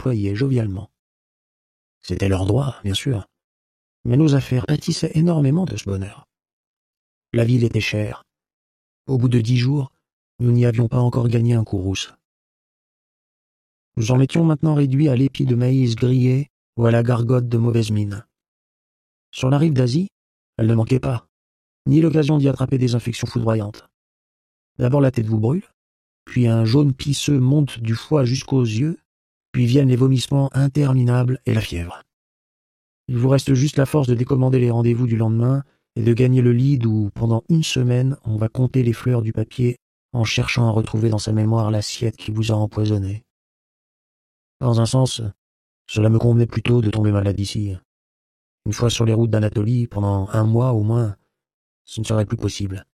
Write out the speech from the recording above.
déployaient jovialement. C'était leur droit, bien sûr, mais nos affaires pâtissaient énormément de ce bonheur. La ville était chère. Au bout de 10 jours, nous n'y avions pas encore gagné un courrouce. Nous en étions maintenant réduits à l'épi de maïs grillé ou à la gargote de mauvaise mine. Sur la rive d'Asie, elle ne manquait pas, ni l'occasion d'y attraper des infections foudroyantes. D'abord la tête vous brûle, puis un jaune pisseux monte du foie jusqu'aux yeux, puis viennent les vomissements interminables et la fièvre. Il vous reste juste la force de décommander les rendez-vous du lendemain et de gagner le lit où, pendant une semaine, on va compter les fleurs du papier en cherchant à retrouver dans sa mémoire l'assiette qui vous a empoisonné. Dans un sens, cela me convenait plutôt de tomber malade ici. Une fois sur les routes d'Anatolie, pendant un mois au moins, ce ne serait plus possible.